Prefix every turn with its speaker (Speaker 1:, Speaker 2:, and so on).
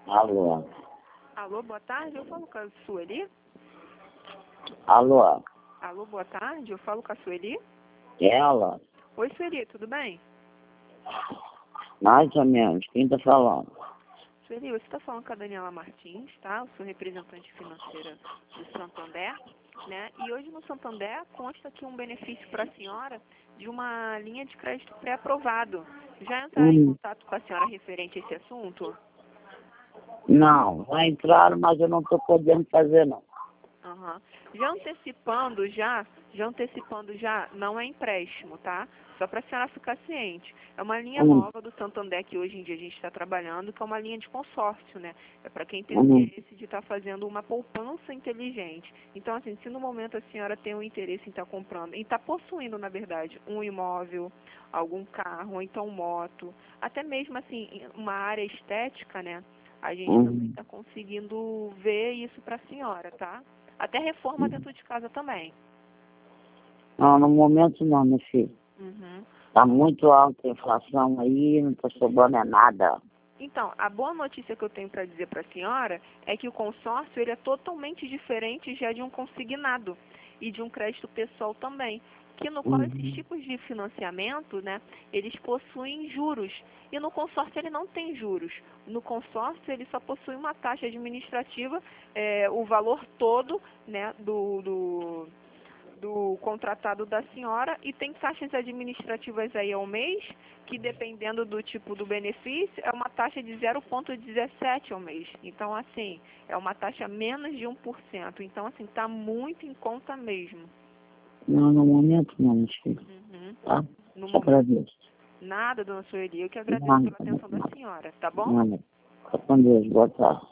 Speaker 1: Alô?
Speaker 2: Alô, boa tarde, eu falo com a Sueli.
Speaker 1: Alô?
Speaker 2: Alô, boa tarde, eu falo com a Sueli.
Speaker 1: Ela?
Speaker 2: Oi, Sueli, tudo bem?
Speaker 1: Mais ou menos. Quem tá falando?
Speaker 2: Sueli, você está falando com a Daniela Martins, tá? Eu sou representante financeira do Santander, né? E hoje no Santander consta aqui um benefício para a senhora de uma linha de crédito pré-aprovado. Já entraram em contato com a senhora referente a esse assunto?
Speaker 1: Não, vai entrar, mas eu não tô podendo fazer, não.
Speaker 2: Aham. Já antecipando já, não é empréstimo, tá? Só para a senhora ficar ciente. É uma linha nova do Santander que hoje em dia a gente está trabalhando, que é uma linha de consórcio, né? É para quem tem interesse de estar fazendo uma poupança inteligente. Então, assim, se no momento a senhora tem um interesse em estar comprando, em estar possuindo, na verdade, um imóvel, algum carro, ou então moto, até mesmo, assim, uma área estética, né? A gente também está conseguindo ver isso para a senhora, tá? Até reforma dentro de casa também.
Speaker 1: Não, no momento não, meu filho.
Speaker 2: Uhum.
Speaker 1: Tá muito alta a inflação aí, não tá sobrando é nada.
Speaker 2: Então, a boa notícia que eu tenho para dizer para a senhora é que o consórcio ele é totalmente diferente já de um consignado e de um crédito pessoal também, que no qual esses tipos de financiamento, né, eles possuem juros. E no consórcio ele não tem juros. No consórcio ele só possui uma taxa administrativa, o valor todo, né, do contratado da senhora, e tem taxas administrativas aí ao mês, que dependendo do tipo do benefício, é uma taxa de 0,17 ao mês. Então, assim, é uma taxa menos de 1%. Então, assim, está muito em conta mesmo.
Speaker 1: Não, no momento não, meu filho. Tá?
Speaker 2: No
Speaker 1: Te
Speaker 2: momento,
Speaker 1: agradeço.
Speaker 2: nada, dona Sueli. Eu que agradeço
Speaker 1: Nada,
Speaker 2: pela atenção da senhora, tá bom?
Speaker 1: nada. Fica com Deus, boa tarde.